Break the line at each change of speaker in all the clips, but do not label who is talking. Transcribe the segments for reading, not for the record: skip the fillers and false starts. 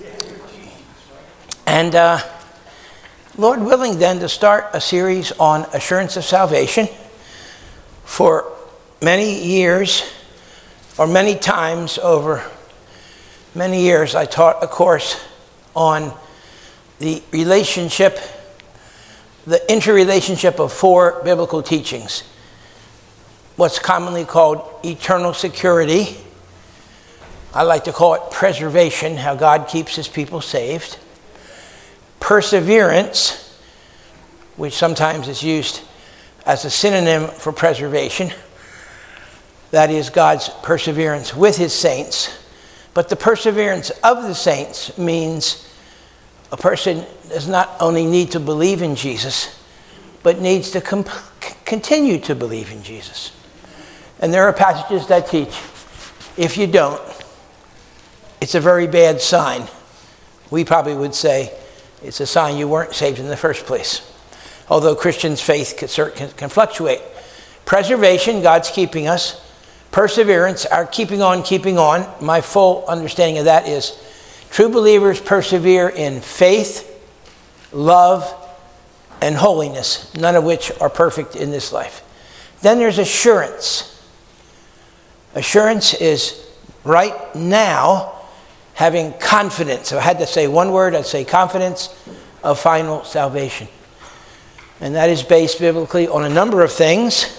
And Lord willing then to start a series on assurance of salvation. For many years, or many times over many years, I taught a course on the relationship, the interrelationship of four biblical teachings. What's commonly called eternal security. I like to call it preservation, how God keeps his people saved. Perseverance, which sometimes is used as a synonym for preservation. That is God's perseverance with his saints. But the perseverance of the saints means a person does not only need to believe in Jesus, but needs to continue to believe in Jesus. And there are passages that teach, if you don't, it's a very bad sign. We probably would say it's a sign you weren't saved in the first place. Although Christians' faith can fluctuate. Preservation, God's keeping us. Perseverance, our keeping on. My full understanding of that is true believers persevere in faith, love, and holiness, none of which are perfect in this life. Then there's assurance. Assurance is right now having confidence. If I had to say one word, I'd say confidence of final salvation. And that is based biblically on a number of things.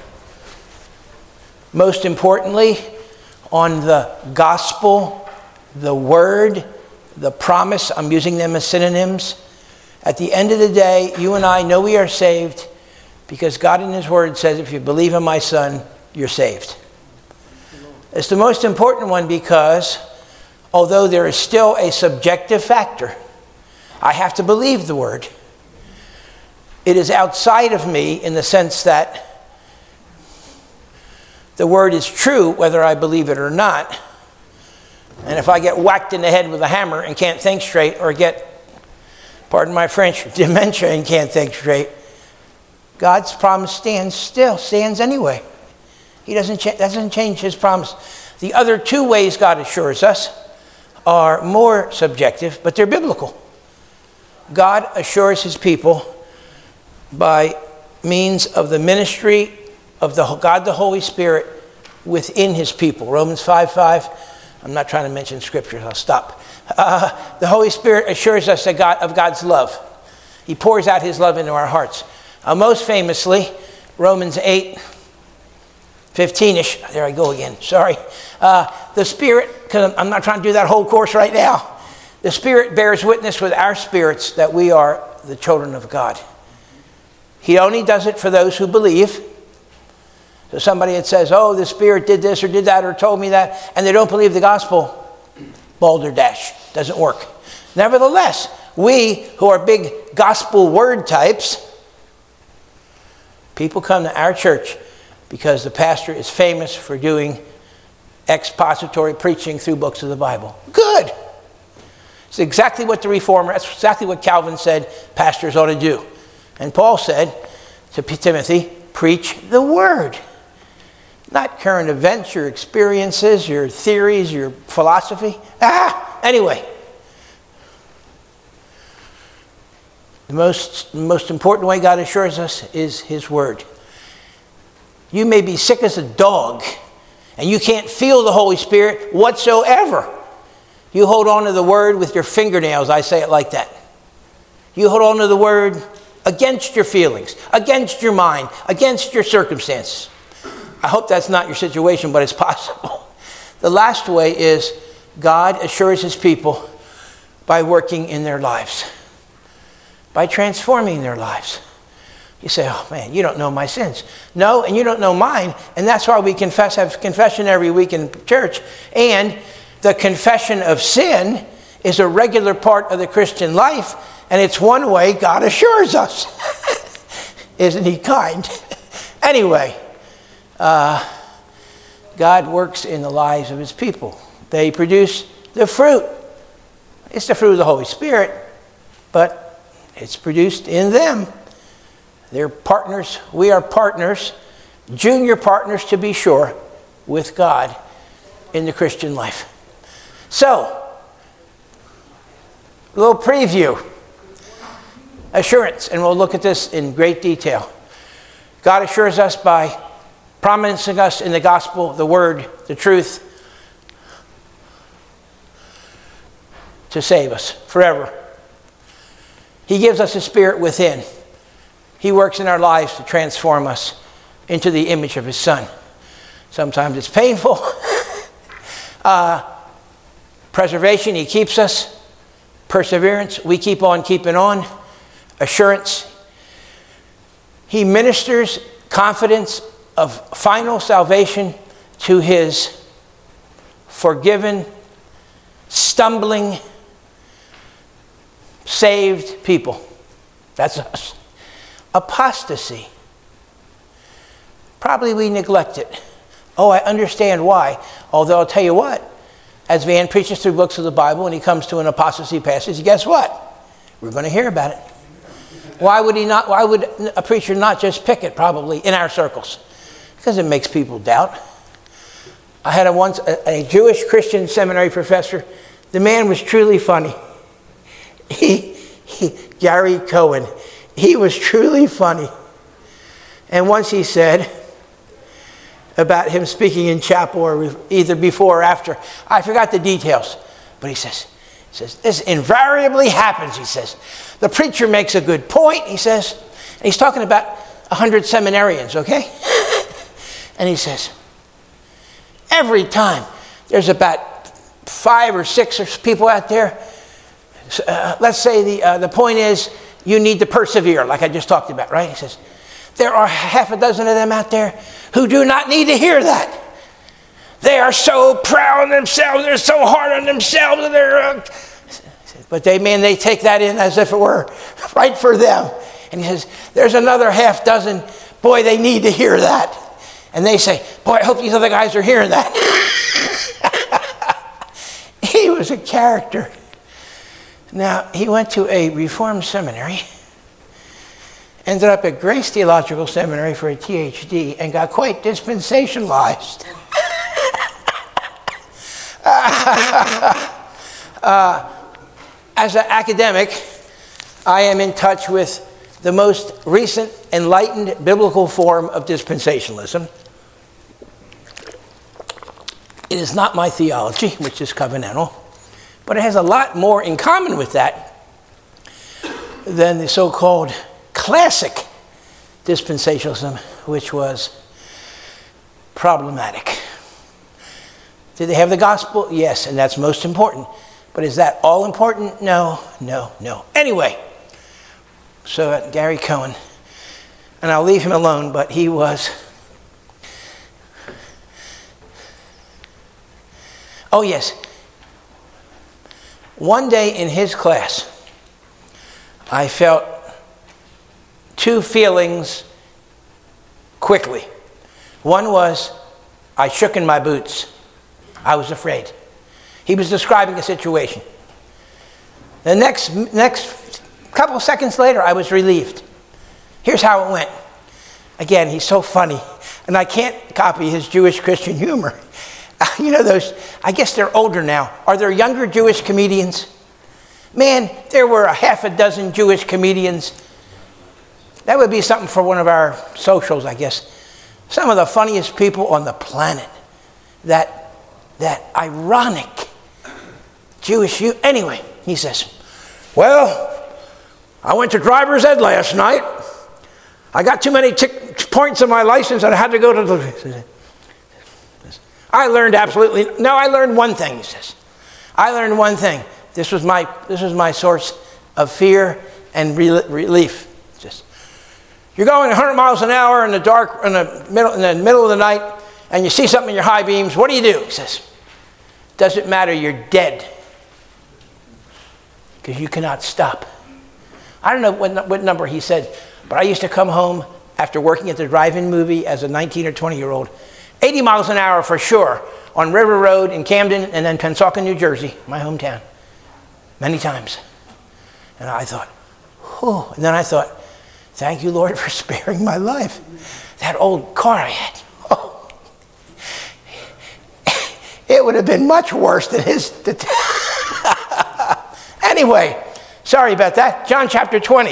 Most importantly, on the gospel, the word, the promise. I'm using them as synonyms. At the end of the day, you and I know we are saved because God in his word says, if you believe in my son, you're saved. It's the most important one because although there is still a subjective factor, I have to believe the word. It is outside of me in the sense that the word is true whether I believe it or not. And if I get whacked in the head with a hammer and can't think straight, or get, pardon my French, dementia and can't think straight, God's promise stands anyway. He doesn't change his promise. The other two ways God assures us are more subjective, but they're biblical. God assures his people by means of the ministry of God the Holy Spirit within his people. Romans 5:5. I'm not trying to mention scriptures, I'll stop. The Holy Spirit assures us of God's love. He pours out his love into our hearts. Most famously, Romans 8:15-ish. There I go again, sorry. The Spirit, because I'm not trying to do that whole course right now. The Spirit bears witness with our spirits that we are the children of God. He only does it for those who believe. So somebody that says, oh, the Spirit did this or did that or told me that, and they don't believe the gospel, balderdash, doesn't work. Nevertheless, we who are big gospel word types, people come to our church because the pastor is famous for doing expository preaching through books of the Bible. Good. It's exactly what that's exactly what Calvin said pastors ought to do. And Paul said to Timothy, preach the word. Not current events, your experiences, your theories, your philosophy. Anyway. The most important way God assures us is his word. You may be sick as a dog, and you can't feel the Holy Spirit whatsoever. You hold on to the word with your fingernails, I say it like that. You hold on to the word against your feelings, against your mind, against your circumstances. I hope that's not your situation, but it's possible. The last way is God assures his people by working in their lives, by transforming their lives. You say, oh man, you don't know my sins. No, and you don't know mine. And that's why we have confession every week in church. And the confession of sin is a regular part of the Christian life. And it's one way God assures us. Isn't he kind? Anyway, God works in the lives of his people. They produce the fruit. It's the fruit of the Holy Spirit, but it's produced in them. They're partners. We are partners, junior partners to be sure, with God in the Christian life. So, A little preview. Assurance, and we'll look at this in great detail. God assures us by promising us in the gospel, the word, the truth, to save us forever. He gives us His Spirit within. He works in our lives to transform us into the image of His Son. Sometimes it's painful. Preservation, He keeps us. Perseverance, we keep on keeping on. Assurance, He ministers confidence of final salvation to His forgiven, stumbling, saved people. That's us. Apostasy. Probably we neglect it. Oh, I understand why. Although I'll tell you what, as Van preaches through books of the Bible and he comes to an apostasy passage, guess what? We're going to hear about it. Why would a preacher not just pick it probably in our circles? Because it makes people doubt. I had once a Jewish Christian seminary professor. The man was truly funny. Gary Cohen. He was truly funny. And once he said about him speaking in chapel or either before or after, I forgot the details, but he says, this invariably happens, he says. The preacher makes a good point, he says. And he's talking about 100 seminarians, okay? And he says, every time there's about 5 or 6 people out there, let's say the point is you need to persevere, like I just talked about, right? He says, there are half a dozen of them out there who do not need to hear that. They are so proud of themselves, they're so hard on themselves, and but they take that in as if it were right for them. And he says, there's another half dozen, boy, they need to hear that. And they say, boy, I hope these other guys are hearing that. He was a character. Now, he went to a Reformed seminary, ended up at Grace Theological Seminary for a THD, and got quite dispensationalized. As an academic, I am in touch with the most recent enlightened biblical form of dispensationalism. It is not my theology, which is covenantal, but it has a lot more in common with that than the so-called classic dispensationalism, which was problematic. Did they have the gospel? Yes, and that's most important. But is that all important? No. Anyway, so Gary Cohen, and I'll leave him alone, but he was... Oh, yes. One day in his class, I felt 2 feelings quickly. One was, I shook in my boots. I was afraid. He was describing a situation. The next couple of seconds later, I was relieved. Here's how it went. Again, he's so funny, and I can't copy his Jewish Christian humor. You know those, I guess they're older now. Are there younger Jewish comedians? Man, there were a half a dozen Jewish comedians. That would be something for one of our socials, I guess. Some of the funniest people on the planet. That ironic Jewish youth. Anyway, he says, well, I went to driver's ed last night. I got too many points on my license and I had to go to the... I learned one thing, he says. I learned one thing. This was my source of fear and relief. Just, you're going 100 miles an hour in the middle of the night, and you see something in your high beams. What do? He says, doesn't matter, you're dead. Because you cannot stop. I don't know what number he said, but I used to come home after working at the drive-in movie as a 19 or 20-year-old, 80 miles an hour for sure, on River Road in Camden and then Pensacola, New Jersey, my hometown, many times. And I thought, whew. And then I thought, thank you, Lord, for sparing my life. That old car I had, oh, it would have been much worse than his. Anyway, Sorry about that. John chapter 20.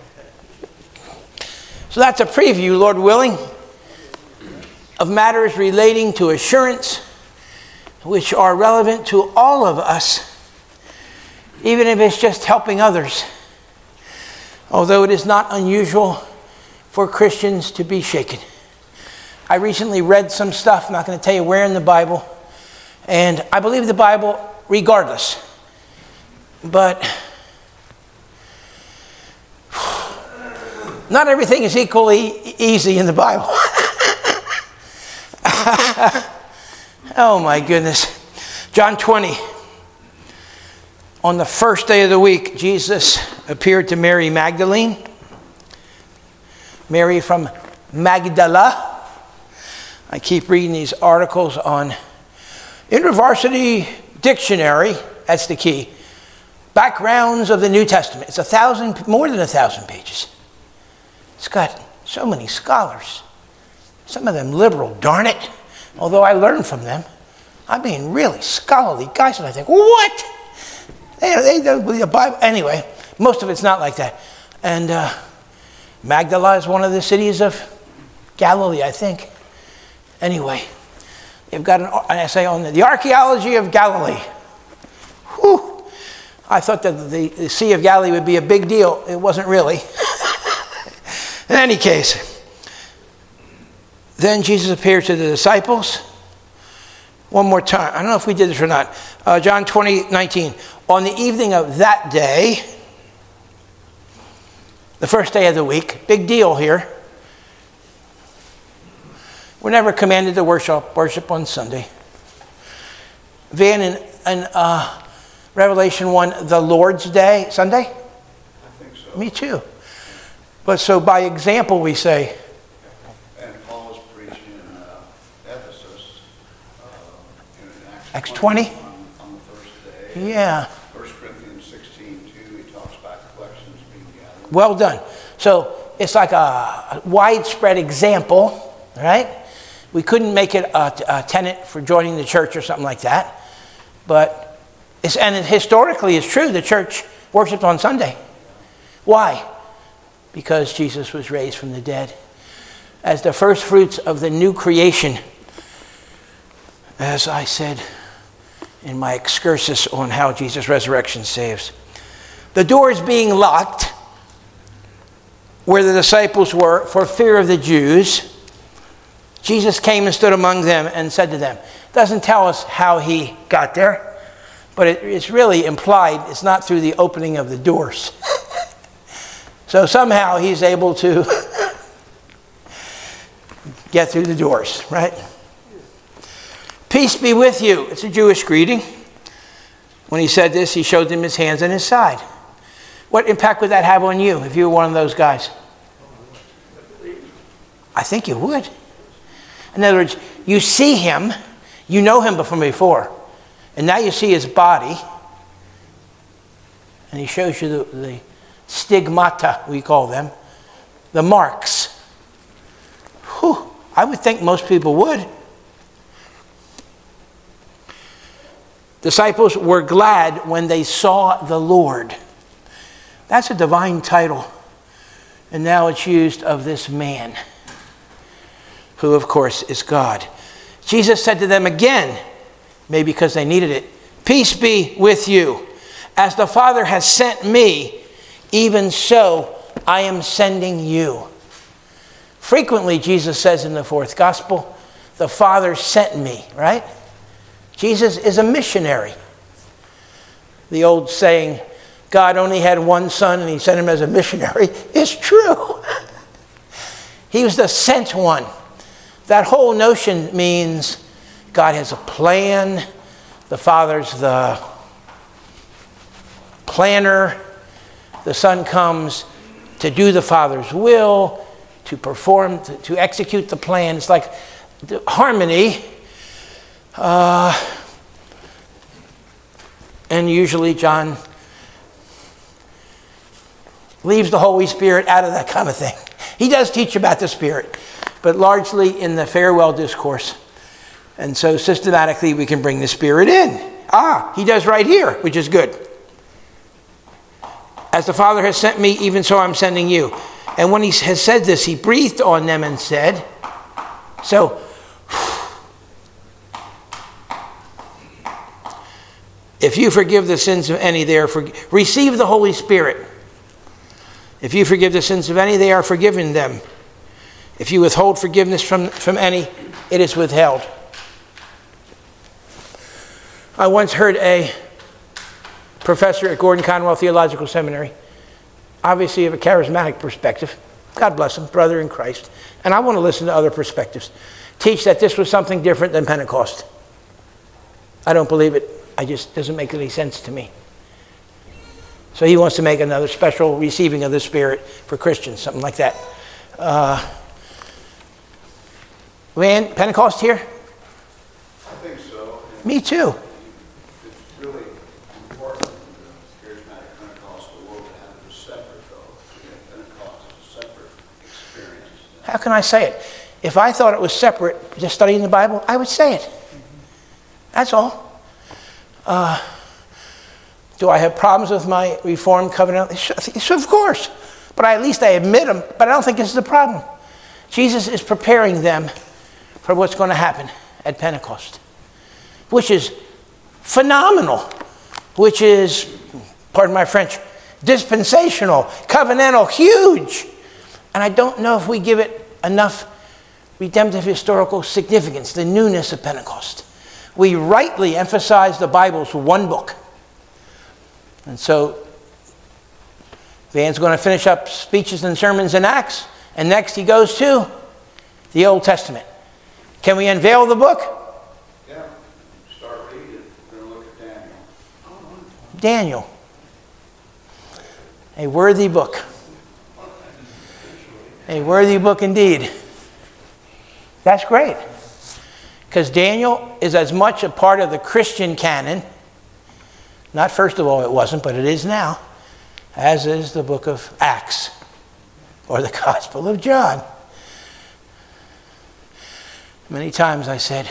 So that's a preview, Lord willing, of matters relating to assurance, which are relevant to all of us, even if it's just helping others. Although it is not unusual for Christians to be shaken. I recently read some stuff, I'm not going to tell you where in the Bible, and I believe the Bible regardless. But not everything is equally easy in the Bible. Oh my goodness. John 20. On the first day of the week, Jesus appeared to Mary Magdalene. Mary from Magdala. I keep reading these articles on InterVarsity Dictionary. That's the key. Backgrounds of the New Testament. It's more than 1,000 pages. It's got so many scholars. Some of them liberal, darn it. Although I learn from them. I mean, really scholarly guys. And I think, what? They don't believe the Bible. Anyway, most of it's not like that. And Magdala is one of the cities of Galilee, I think. Anyway, they've got an essay on the archaeology of Galilee. Whew. I thought that the Sea of Galilee would be a big deal. It wasn't really. In any case, then Jesus appeared to the disciples. One more time. I don't know if we did this or not. John 20:19. On the evening of that day, the first day of the week, big deal here. We're never commanded to worship on Sunday. Van, in Revelation 1, the Lord's Day, Sunday?
I think so.
Me too. But so by example we say.
And Paul was preaching in Ephesus, in
Acts 20?
On the first day.
Yeah.
1 Corinthians 16:2, he talks about collections being gathered.
Well done. So it's like a widespread example, right? We couldn't make it a tenet for joining the church or something like that. But historically it's true, the church worshipped on Sunday. Why? Because Jesus was raised from the dead. As the first fruits of the new creation, as I said in my excursus on how Jesus' resurrection saves. The doors being locked, where the disciples were, for fear of the Jews, Jesus came and stood among them and said to them. Doesn't tell us how he got there, but it's really implied. It's not through the opening of the doors. So somehow he's able to get through the doors, right? Peace be with you. It's a Jewish greeting. When he said this, he showed them his hands and his side. What impact would that have on you if you were one of those guys? I think you would. In other words, you see him, you know him from before, and now you see his body, and he shows you the stigmata, we call them, the marks. Whew, I would think most people would. Disciples were glad when they saw the Lord. That's a divine title. And now it's used of this man, who of course is God. Jesus said to them again, maybe because they needed it, peace be with you. As the Father has sent me, even so I am sending you. Frequently, Jesus says in the fourth gospel, the Father sent me, right? Jesus is a missionary. The old saying, God only had one son and he sent him as a missionary, is true. He was the sent one. That whole notion means God has a plan. The Father's the planner. The Son comes to do the Father's will, to perform, to execute the plan. It's like the harmony. And usually John leaves the Holy Spirit out of that kind of thing. He does teach about the Spirit, but largely in the farewell discourse. And so systematically we can bring the Spirit in. He does right here, which is good. As the Father has sent me, even so I'm sending you. And when he has said this, he breathed on them and said, so, if you forgive the sins of any, they are receive the Holy Spirit. If you forgive the sins of any, they are forgiven them. If you withhold forgiveness from any, it is withheld. I once heard a professor at Gordon Conwell Theological Seminary, obviously of a charismatic perspective, God bless him, brother in Christ, and I want to listen to other perspectives, teach that this was something different than Pentecost. I don't believe it. It just doesn't make any sense to me. So he wants to make another special receiving of the Spirit for Christians, something like that. Van, Pentecost here?
I think so.
Me too.
It's really important in the charismatic Pentecostal world to have it separate, though. Pentecost is a separate experience.
How can I say it? If I thought it was separate, just studying the Bible, I would say it. That's all. Do I have problems with my Reformed covenant? Of course. But at least I admit them. But I don't think this is the problem. Jesus is preparing them for what's going to happen at Pentecost, which is phenomenal, which is, pardon my French, dispensational, covenantal, huge. And I don't know if we give it enough redemptive historical significance, the newness of Pentecost. We rightly emphasize the Bible's one book. And so Van's going to finish up speeches and sermons in Acts, and next he goes to the Old Testament. Can we unveil the book?
Yeah. Start reading. We're going to look at Daniel.
Daniel. A worthy book. A worthy book indeed. That's great. Because Daniel is as much a part of the Christian canon, not first of all it wasn't, but it is now, as is the book of Acts or the Gospel of John. Many times I said,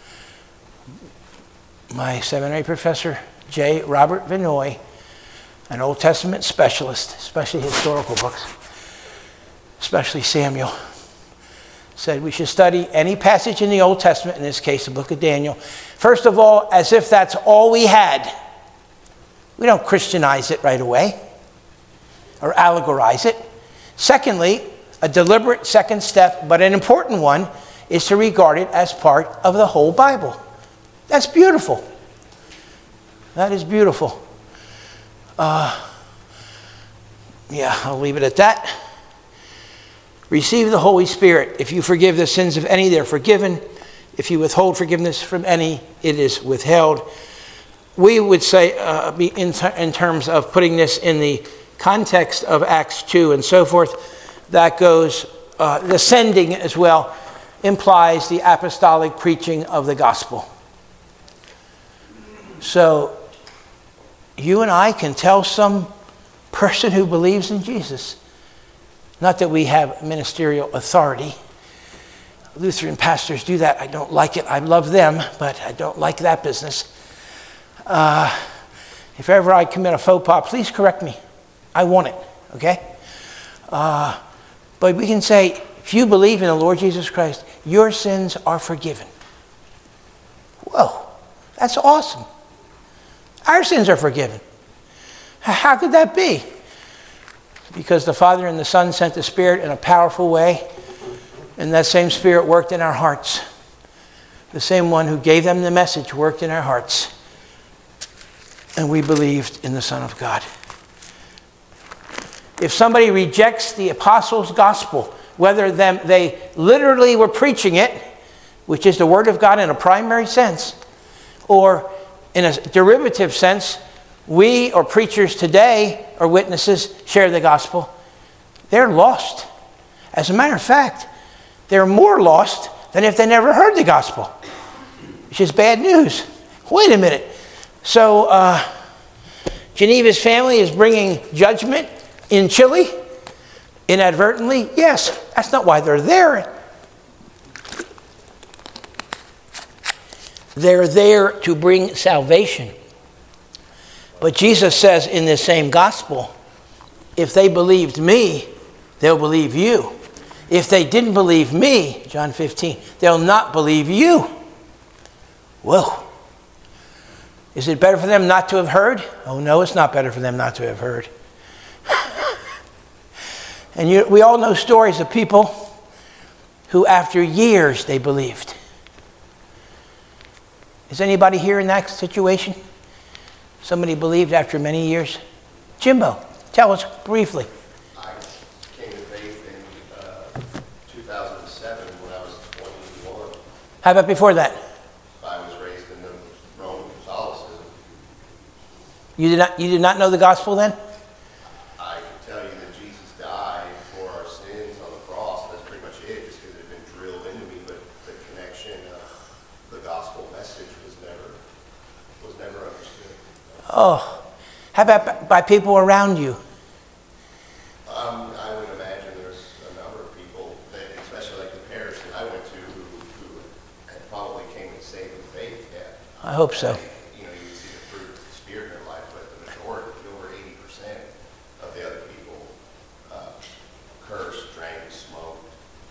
my seminary professor, J. Robert Vinoy, an Old Testament specialist, especially historical books, especially Samuel, said we should study any passage in the Old Testament, in this case the book of Daniel, first of all, as if that's all we had. We don't Christianize it right away or allegorize it. Secondly, a deliberate second step, but an important one, is to regard it as part of the whole Bible. That's beautiful. That is beautiful. Yeah, I'll leave it at that. Receive the Holy Spirit. If you forgive the sins of any, they're forgiven. If you withhold forgiveness from any, it is withheld. We would say, in terms of putting this in the context of Acts 2 and so forth, that goes, the sending as well implies the apostolic preaching of the gospel. So, you and I can tell some person who believes in Jesus, not that we have ministerial authority. Lutheran pastors do that. I don't like it. I love them, but I don't like that business. If ever I commit a faux pas, please correct me. I want it, okay? But we can say, if you believe in the Lord Jesus Christ, your sins are forgiven. Whoa, that's awesome. Our sins are forgiven. How could that be? Because the Father and the Son sent the Spirit in a powerful way, and that same Spirit worked in our hearts. The same one who gave them the message worked in our hearts. And we believed in the Son of God. If somebody rejects the apostles' gospel, whether they literally were preaching it, which is the word of God in a primary sense, or in a derivative sense, we or preachers today or witnesses share the gospel, they're lost. As a matter of fact, they're more lost than if they never heard the gospel, which is bad news. Wait a minute. So Geneva's family is bringing judgment in Chile inadvertently? Yes, that's not why they're there. They're there to bring salvation. But Jesus says in this same gospel, if they believed me, they'll believe you. If they didn't believe me, John 15, they'll not believe you. Whoa. Is it better for them not to have heard? Oh, no, it's not better for them not to have heard. And we all know stories of people who after years they believed. Is anybody here in that situation? Somebody believed after many years? Jimbo, tell us briefly.
I came to faith in 2007 when I was 21.
How about before that?
I was raised in the Roman Catholicism.
You did not know the gospel then?
I can tell you that Jesus died for our sins on the cross. That's pretty much it, just because it had been drilled into me. But the connection of the gospel message was never understood.
Oh, how about by people around you?
I would imagine there's a number of people, especially like the parish that I went to, who had probably came to saving faith yet.
I hope so.
You know, you can see the fruit of the Spirit in their life, but the majority, over 80% of the other people, cursed, drank, smoked.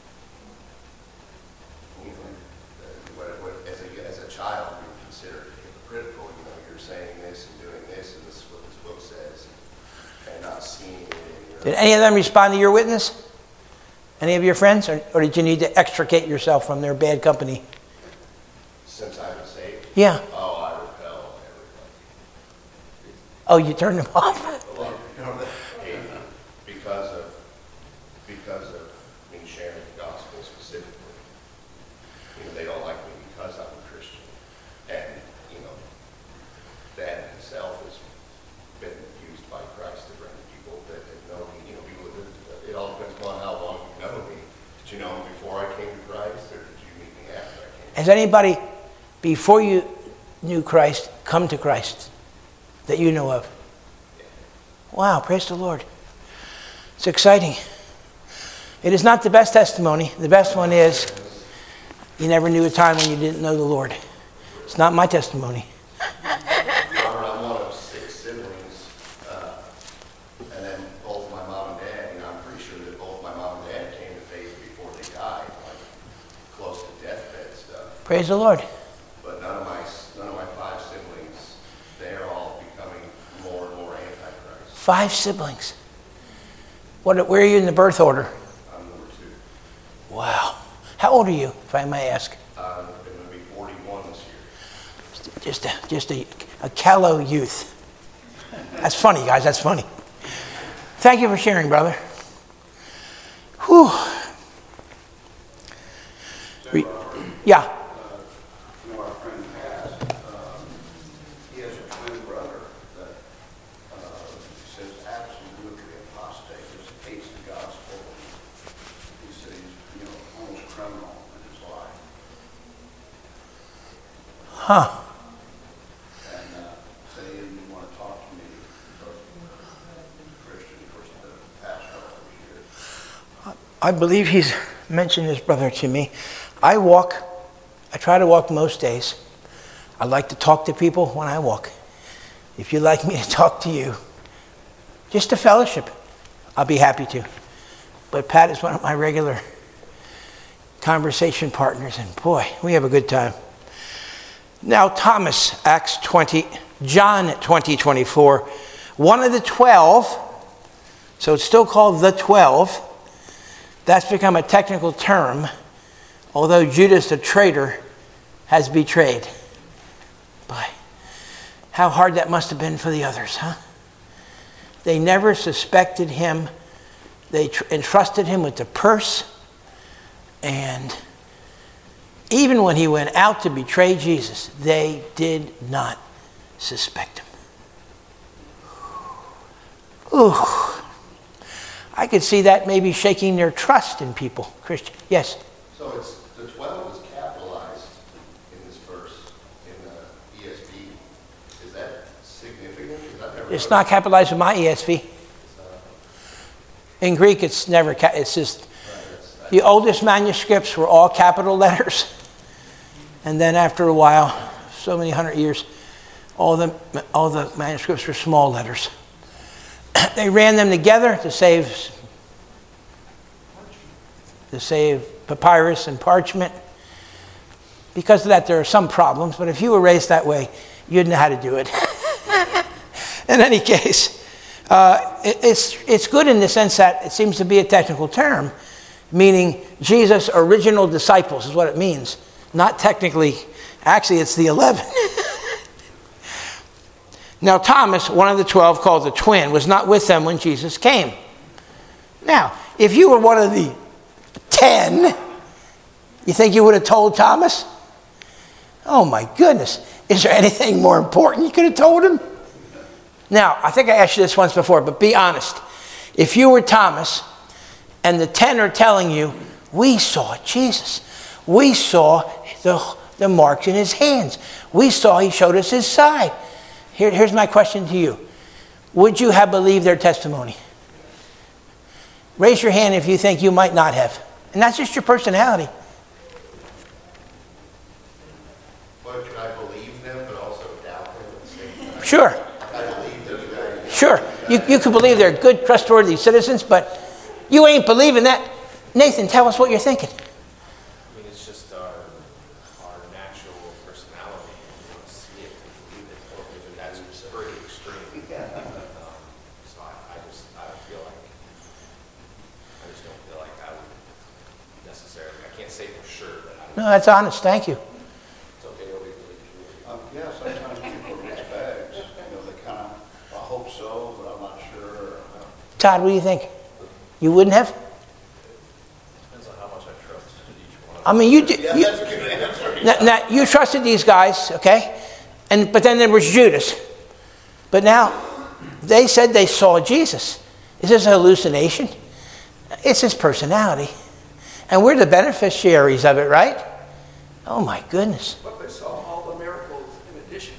You know, as a child, you're considered hypocritical. You know, you're saying this and doing this, and this is what this book says, and not seeing it in your...
Did any of them respond to your witness? Any of your friends? Or did you need to extricate yourself from their bad company?
Since I've been saved?
Yeah.
Oh, I repel everybody.
Oh, you turned them off?
Well, because of me sharing the gospel specifically. You know, they don't like me because I'm a Christian. And, you know, that in itself has been used by Christ to bring people that know me. You know, people that it all depends upon how long you know me. Did you know me before I came to Christ, or did you meet me after I came?
Has anybody, before you knew Christ, come to Christ that you know of? Wow, praise the Lord. It's exciting. It is not the best testimony. The best one is you never knew a time when you didn't know the Lord. It's not my testimony.
Robert, I'm one of 6 siblings, and then both my mom and dad, you know, I'm pretty sure that both my mom and dad came to faith before they died, like close to deathbed stuff.
Praise the Lord.
But none of my 5 siblings, they're all becoming more and more anti-Christ.
5 siblings. Where are you in the birth order?
I'm number 2.
Wow. How old are you, if I may ask?
I'm going to be 41 this year.
Just a callow youth. That's funny, guys. That's funny. Thank you for sharing, brother. Whew. Yeah.
You know, our friend Pat, he has a twin brother that says absolutely apostate, just hates the gospel. He said he's, you know, almost criminal in his life.
Huh.
And said he didn't want to talk to me because he's a Christian. Of course, he's been a pastor all these years.
I believe he's mentioned his brother to me. I try to walk most days. I like to talk to people when I walk. If you'd like me to talk to you, just a fellowship, I'll be happy to. But Pat is one of my regular conversation partners, and boy, we have a good time. Now, Thomas, Acts 20, John 20:24, one of the 12, so it's still called the 12. That's become a technical term, although Judas the traitor has betrayed. Boy, how hard that must have been for the others, huh? They never suspected him. They entrusted him with the purse, and even when he went out to betray Jesus, they did not suspect him. Ooh. I could see that maybe shaking their trust in people. Christian, yes?
So it's the 12 is capitalized in this verse in the ESV. Is that significant?
It's not capitalized in my ESV. In Greek, it's never, it's just, the oldest manuscripts were all capital letters. And then after a while, so many 100 years, all the manuscripts were small letters. they ran them together to save papyrus and parchment. Because of that, there are some problems, but if you were raised that way, you'd know how to do it. In any case, it's good in the sense that it seems to be a technical term, meaning Jesus' original disciples is what it means. Not technically, actually it's the 11. Now Thomas, one of the 12, called the twin, was not with them when Jesus came. Now, if you were one of the 10, you think you would have told Thomas? Oh my goodness, is there anything more important you could have told him? Now, I think I asked you this once before, but be honest. If you were Thomas and the 10 are telling you, we saw Jesus. We saw the marks in his hands. We saw he showed us his side. Here's my question to you. Would you have believed their testimony? Raise your hand if you think you might not have. And that's just your personality.
But can I believe them but also doubt them at the same time?
Sure.
I believe those guys.
Sure. You could believe they're good, trustworthy citizens, but you ain't believing that. Nathan, tell us what you're thinking.
I mean, it's just our natural personality. We don't see it, we believe it. And that's pretty extreme. So I just don't feel like I would necessarily, I can't say for sure that I would.
No, that's honest. Thank you.
It's okay to believe it.
Yeah, sometimes people are mixed bags. They kind of, I hope so, but I'm not sure.
Todd, what do you think? You wouldn't have?
Depends on how much I trust each one.
I mean, you did.
Yeah, that's a good answer.
Now, you trusted these guys, okay? But then there was Judas. But now, they said they saw Jesus. Is this a hallucination? It's his personality. And we're the beneficiaries of it, right? Oh my goodness.
But they saw all the miracles in addition.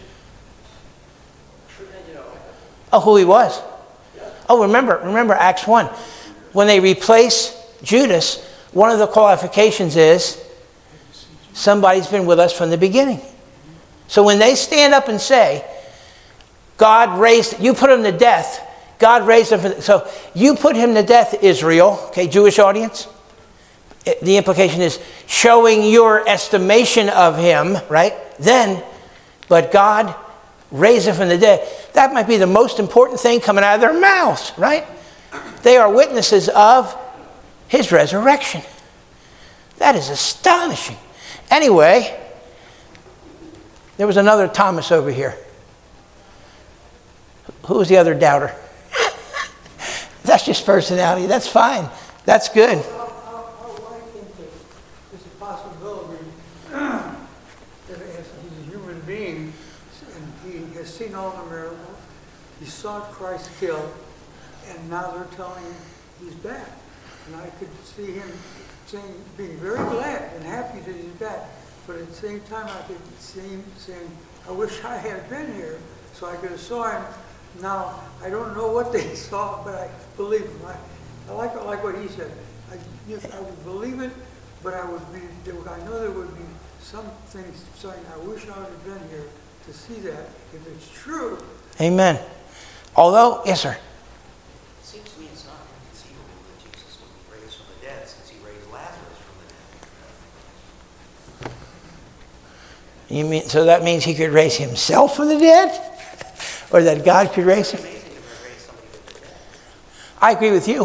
Oh, who he was. Oh, remember Acts 1. When they replace Judas, one of the qualifications is somebody's been with us from the beginning. So when they stand up and say, God raised, you put him to death, God raised him. So you put him to death, Israel, okay, Jewish audience. The implication is showing your estimation of him, right? Then, but God raised him from the dead. That might be the most important thing coming out of their mouths, right? They are witnesses of his resurrection. That is astonishing. Anyway, there was another Thomas over here. Who was the other doubter? That's just personality. That's fine. That's good.
Our wife into this possibility that he's a human being and he has seen all the miracles. He saw Christ killed, and now they're telling him he's back. And I could see him being very glad and happy that he's back. But at the same time, I could see him saying, I wish I had been here so I could have saw him. Now, I don't know what they saw, but I believe him. I like what he said. I would believe it, but I know there would be some things saying, I wish I would have been here to see that. If it's true.
Amen. Although, yes, sir.
It seems to me it's not inconceivable that Jesus would be raised from the dead since he raised Lazarus from the dead.
You mean, so that means he could raise himself from the dead? Or that God could raise him?
It's amazing to raise somebody from the dead.
I agree with you.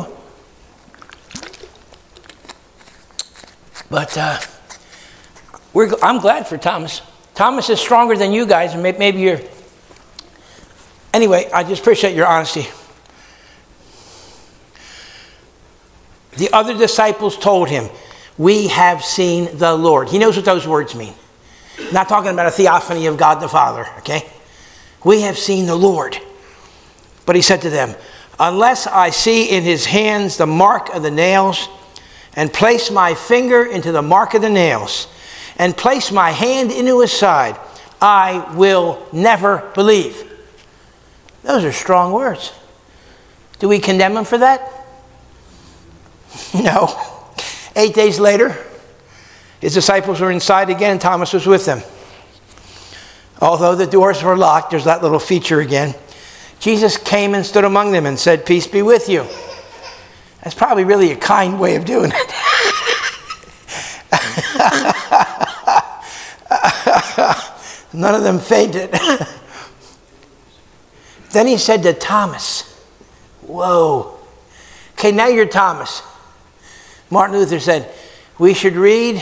But I'm glad for Thomas. Thomas is stronger than you guys, and maybe you're... Anyway, I just appreciate your honesty. The other disciples told him, we have seen the Lord. He knows what those words mean. Not talking about a theophany of God the Father, okay? We have seen the Lord. But he said to them, unless I see in his hands the mark of the nails, and place my finger into the mark of the nails, and place my hand into his side, I will never believe. Those are strong words. Do we condemn him for that? No. 8 days later, his disciples were inside again, and Thomas was with them. Although the doors were locked, there's that little feature again. Jesus came and stood among them and said, "Peace be with you." That's probably really a kind way of doing it. None of them fainted. Then he said to Thomas, whoa. Okay, now you're Thomas. Martin Luther said, we should read,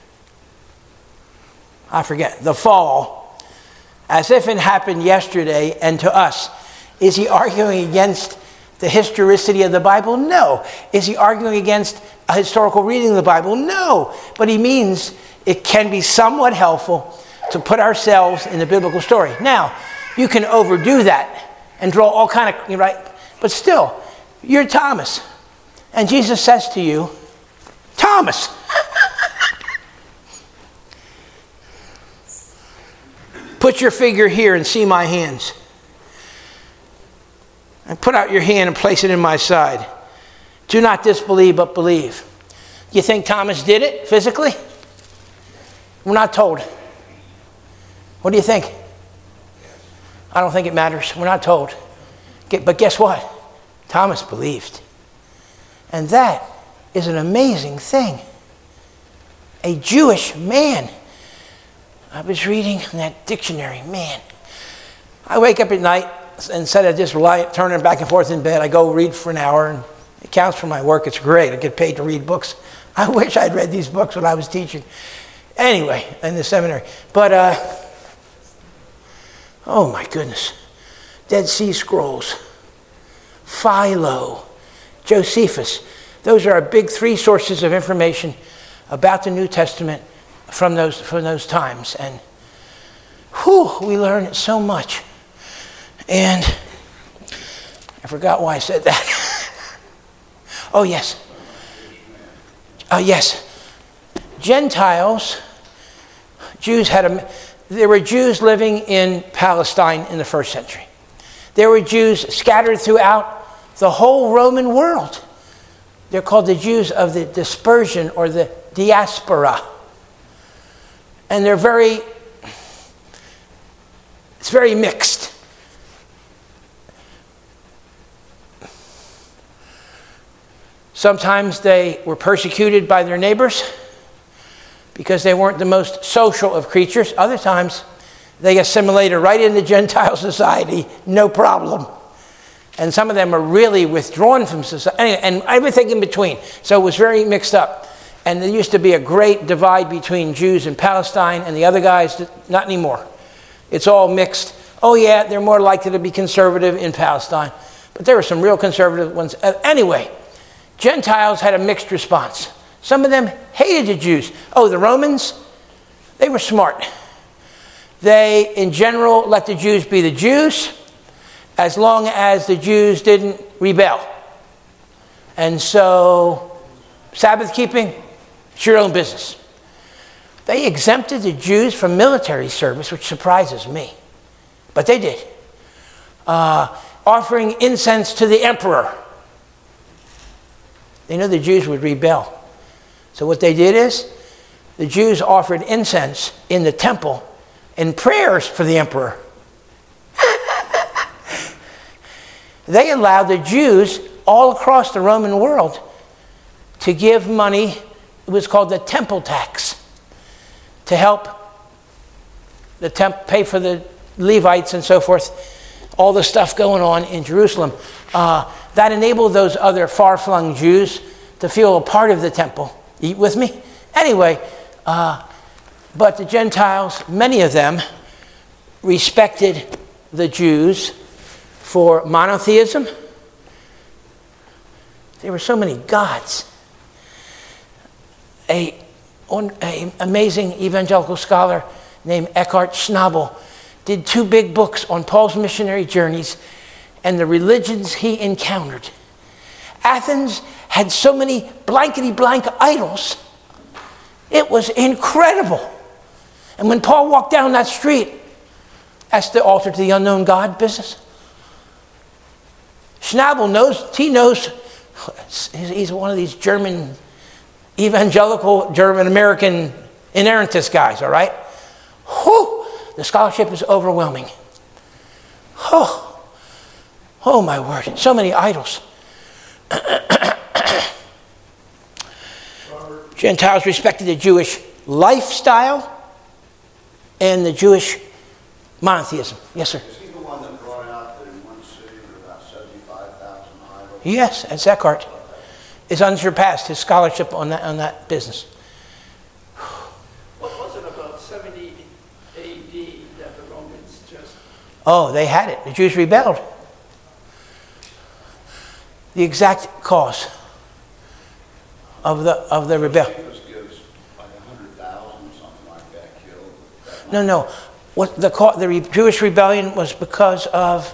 I forget, The Fall, as if it happened yesterday and to us. Is he arguing against the historicity of the Bible? No. Is he arguing against a historical reading of the Bible? No. But he means it can be somewhat helpful to put ourselves in the biblical story. Now, you can overdo that and draw all kind of, right? But still, you're Thomas. And Jesus says to you, Thomas. Put your finger here and see my hands. And put out your hand and place it in my side. Do not disbelieve, but believe. You think Thomas did it physically? We're not told. What do you think? I don't think it matters. We're not told. But guess what? Thomas believed. And that is an amazing thing. A Jewish man. I was reading that dictionary, man. I wake up at night, instead of just turning back and forth in bed, I go read for an hour, and it counts for my work. It's great. I get paid to read books. I wish I'd read these books when I was teaching. Anyway, in the seminary. But, oh my goodness. Dead Sea Scrolls, Philo, Josephus. Those are our big three sources of information about the New Testament from those times. And we learn so much. And I forgot why I said that. Oh, yes. Yes. Gentiles, there were Jews living in Palestine in the first century. There were Jews scattered throughout the whole Roman world. They're called the Jews of the dispersion or the diaspora. And it's very mixed. Sometimes they were persecuted by their neighbors because they weren't the most social of creatures. Other times, they assimilated right into Gentile society, no problem. And some of them are really withdrawn from society, and everything in between. So it was very mixed up. And there used to be a great divide between Jews in Palestine and the other guys. Not anymore. It's all mixed. Oh yeah, they're more likely to be conservative in Palestine. But there were some real conservative ones. Anyway, Gentiles had a mixed response. Some of them hated the Jews. Oh, the Romans, they were smart. They, in general, let the Jews be the Jews as long as the Jews didn't rebel. And so, Sabbath keeping, it's your own business. They exempted the Jews from military service, which surprises me. But they did. Offering incense to the emperor. They knew the Jews would rebel. So what they did is, the Jews offered incense in the temple and prayers for the emperor. They allowed the Jews all across the Roman world to give money. It was called the temple tax, to help the pay for the Levites and so forth, all the stuff going on in Jerusalem. That enabled those other far-flung Jews to feel a part of the temple. Eat with me? Anyway, but the Gentiles, many of them, respected the Jews for monotheism. There were so many gods. An amazing evangelical scholar named Eckhart Schnabel did 2 big books on Paul's missionary journeys and the religions he encountered. Athens had so many blankety-blank idols. It was incredible. And when Paul walked down that street, that's the altar to the unknown God business. Schnabel knows, he's one of these German, evangelical, German-American inerrantist guys, all right? Whew, the scholarship is overwhelming. Oh my word, so many idols. Gentiles respected the Jewish lifestyle and the Jewish monotheism. Yes, sir.
Is he the one that brought out that in one city there were about 75,000 idols?
Yes, that's Eckhart. It's unsurpassed, his scholarship on that business.
What was it about 70 A.D. that the Romans just...
Oh, they had it. The Jews rebelled. The exact cause of the rebellion.
Josephus gives like 100,000 or something like that killed.
No. What the Jewish rebellion was because of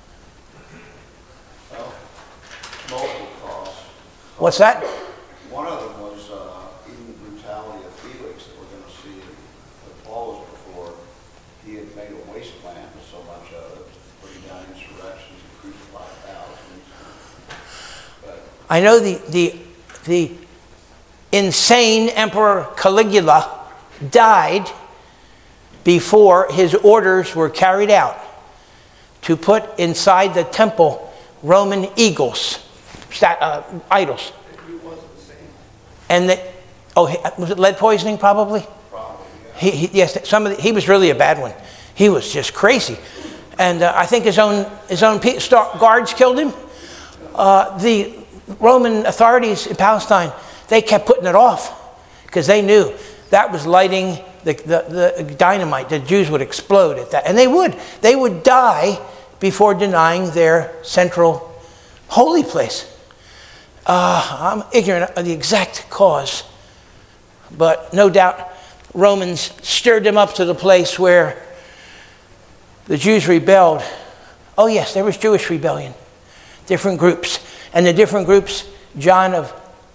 Multiple causes.
what's that?
One of them was even the brutality of Felix that we're going to see that Paul was before. He had made a wasteland with so much of it, putting down insurrections and crucified thousands. But
I know the insane Emperor Caligula died before his orders were carried out to put inside the temple Roman eagles, idols.
He wasn't the same.
And was it lead poisoning probably?
probably, yeah.
Yes, he was really a bad one. He was just crazy. And I think his own guards killed him. The Roman authorities in Palestine, they kept putting it off because they knew that was lighting the dynamite. The Jews would explode at that. And they would die before denying their central holy place. I'm ignorant of the exact cause, but no doubt Romans stirred them up to the place where the Jews rebelled. Oh yes, there was Jewish rebellion. Different groups. And the different groups, John of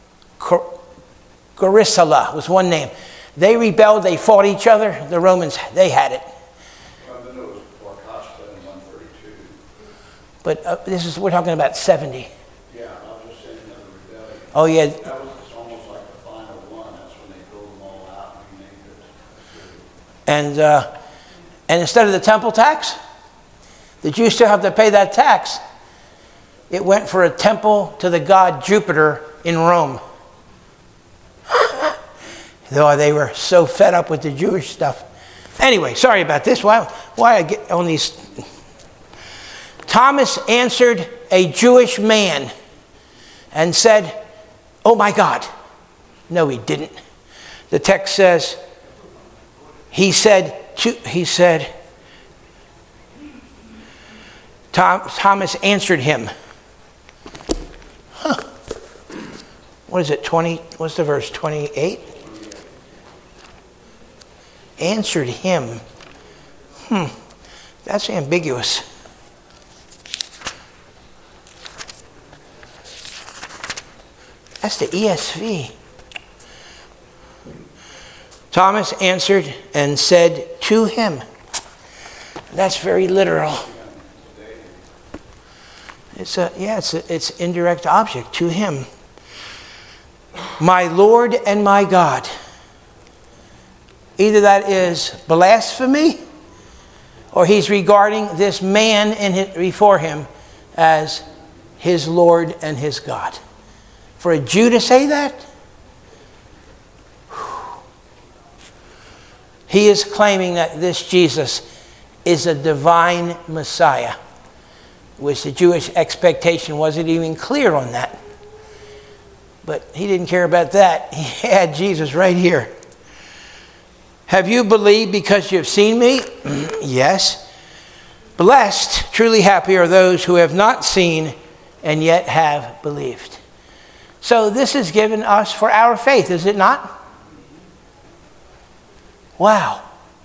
Gorisala was one name. They rebelled, they fought each other. The Romans, they had it.
Well, then it was Barkashta in 132.
But we're talking about 70.
Yeah, I was just saying that the rebellion.
Oh yeah,
That was it's almost like the final one. That's when they build them all out and renamed it.
and instead of the temple tax, the Jews still have to pay that tax. It went for a temple to the god Jupiter in Rome. Though they were so fed up with the Jewish stuff. Anyway, sorry about this. Why I get on these? Thomas answered a Jewish man and said, "Oh my God." No, he didn't. The text says, Thomas answered him. What is it, 20? What's the verse, 28? Answered him. That's ambiguous. That's the ESV. Thomas answered and said to him. That's very literal. It's indirect object, to him. My Lord and my God. Either that is blasphemy, or he's regarding this man before him as his Lord and his God. For a Jew to say that, he is claiming that this Jesus is a divine Messiah, which the Jewish expectation wasn't even clear on that. But he didn't care about that. He had Jesus right here. Have you believed because you have seen me? Yes. Blessed, truly happy are those who have not seen and yet have believed. So this is given us for our faith, is it not? Wow.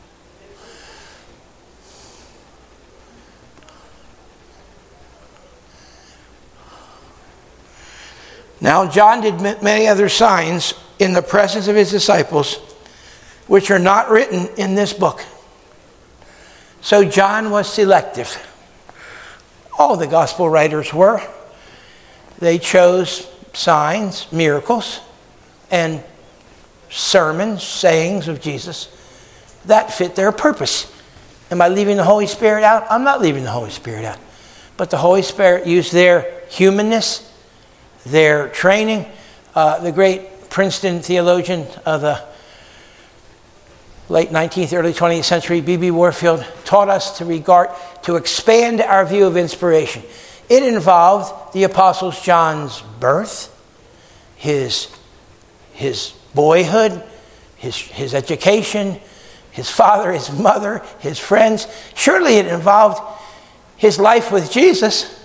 Now John did many other signs in the presence of his disciples, which are not written in this book. So John was selective. All the gospel writers were. They chose signs, miracles, and sermons, sayings of Jesus that fit their purpose. Am I leaving the Holy Spirit out? I'm not leaving the Holy Spirit out. but the Holy Spirit used their humanness, their training. The great Princeton theologian of the late 19th, early 20th century, B.B. Warfield, taught us to expand our view of inspiration. It involved the Apostle John's birth, his boyhood, his education, his father, his mother, his friends. Surely it involved his life with Jesus.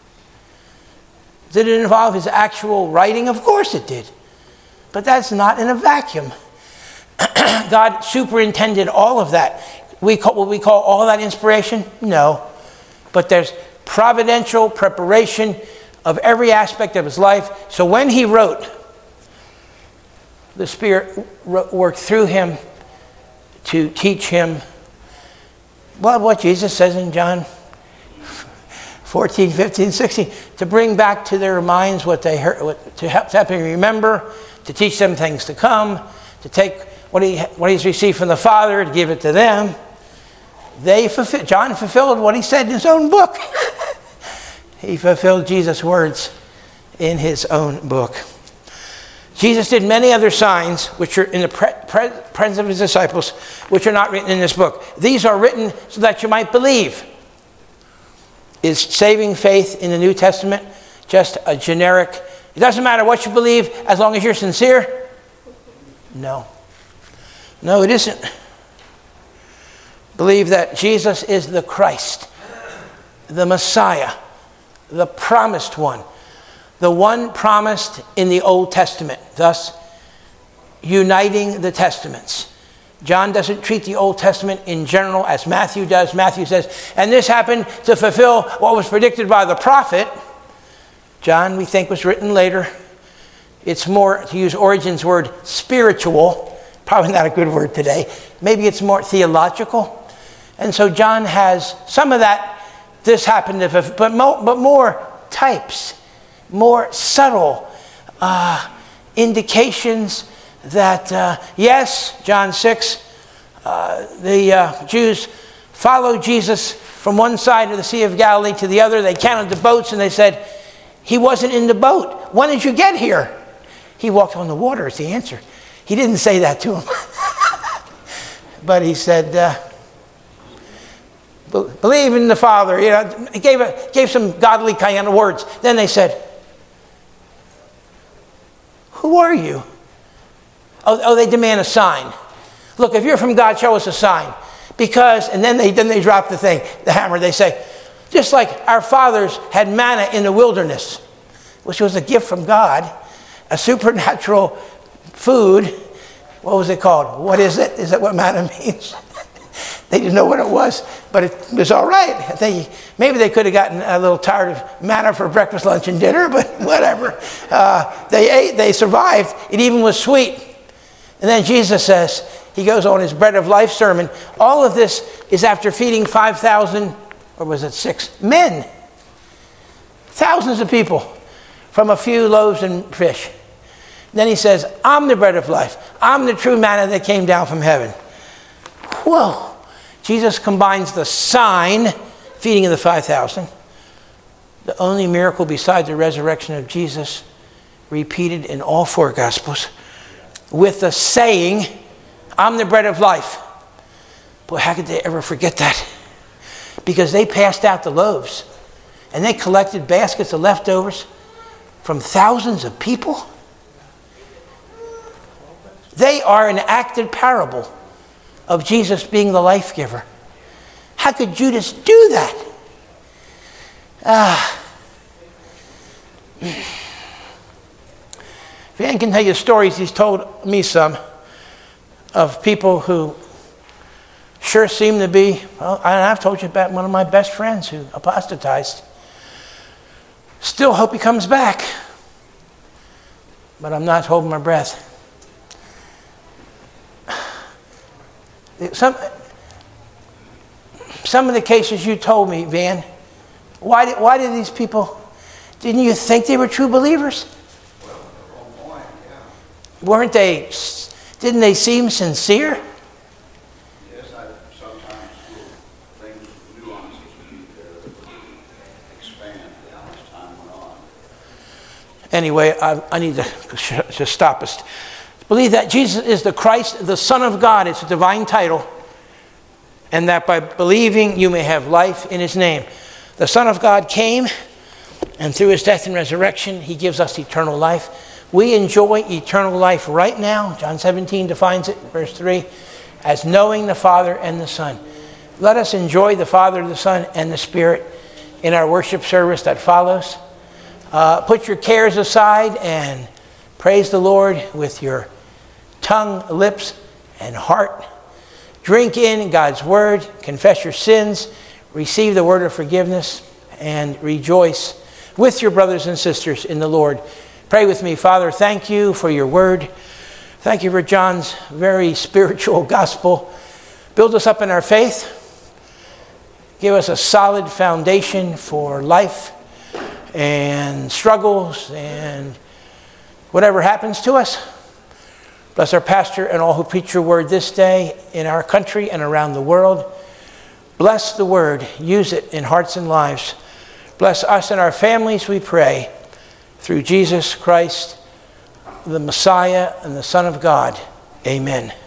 Did it involve his actual writing? Of course it did. But that's not in a vacuum. God superintended all of that. What we call all that inspiration? No. But there's providential preparation of every aspect of his life. So when he wrote, the Spirit worked through him to teach him what Jesus says in John 14, 15, 16, to bring back to their minds what they heard, to help them remember, to teach them things to come, to take what he's received from the Father, to give it to them. John fulfilled what he said in his own book. He fulfilled Jesus' words in his own book. Jesus did many other signs which are in the presence of his disciples, which are not written in this book. These are written so that you might believe. Is saving faith in the New Testament just a generic, it doesn't matter what you believe as long as you're sincere? No. No, it isn't. Believe that Jesus is the Christ, the Messiah, the promised one, the one promised in the Old Testament, thus uniting the Testaments. John doesn't treat the Old Testament in general as Matthew does. Matthew says, and this happened to fulfill what was predicted by the prophet. John, we think, was written later. It's more, to use Origen's word, spiritual. Probably not a good word today. Maybe it's more theological. And so John has some of that, this happened to fulfill, but more types, more subtle indications that, yes, John 6, the Jews followed Jesus from one side of the Sea of Galilee to the other. They counted the boats and they said, he wasn't in the boat. When did you get here? He walked on the water is the answer. He didn't say that to him. But he said, believe in the Father. You know, he gave some godly kind of words. Then they said, who are you? Oh, they demand a sign. Look, if you're from God, show us a sign. Because, and then they drop the thing, the hammer. They say, just like our fathers had manna in the wilderness, which was a gift from God, a supernatural food. What was it called? What is it? Is that what manna means? They didn't know what it was, but it was all right. I think maybe they could have gotten a little tired of manna for breakfast, lunch, and dinner, but whatever. They ate, they survived. It even was sweet. And then Jesus says, he goes on his bread of life sermon. All of this is after feeding 5,000, or was it 6 men? Thousands of people from a few loaves and fish. Then he says, I'm the bread of life. I'm the true manna that came down from heaven. Whoa. Jesus combines the sign, feeding of the 5,000, the only miracle besides the resurrection of Jesus, repeated in all 4 Gospels, with the saying, I'm the bread of life. Boy, how could they ever forget that? Because they passed out the loaves and they collected baskets of leftovers from thousands of people. They are an acted parable of Jesus being the life giver. How could Judas do that? Van can tell you stories, he's told me some, of people who sure seem to be, well, I've told you about one of my best friends who apostatized. Still hope he comes back, but I'm not holding my breath. Some of the cases you told me, Van, why did these people, didn't you think they were true believers?
Well, they're on point, yeah.
Weren't they, didn't they seem sincere?
Yes, I sometimes will things, nuances in their
Anyway, I need to stop us. Believe that Jesus is the Christ, the Son of God. It's a divine title. And that by believing you may have life in his name. The Son of God came, and through his death and resurrection, he gives us eternal life. We enjoy eternal life right now. John 17 defines it, verse 3, as knowing the Father and the Son. Let us enjoy the Father, the Son, and the Spirit in our worship service that follows. Put your cares aside and praise the Lord with your tongue, lips, and heart. Drink in God's word, confess your sins, receive the word of forgiveness, and rejoice with your brothers and sisters in the Lord. Pray with me. Father, thank you for your word. Thank you for John's very spiritual gospel. Build us up in our faith. Give us a solid foundation for life and struggles and whatever happens to us. Bless our pastor and all who preach your word this day in our country and around the world. Bless the word. Use it in hearts and lives. Bless us and our families, we pray, through Jesus Christ, the Messiah and the Son of God. Amen.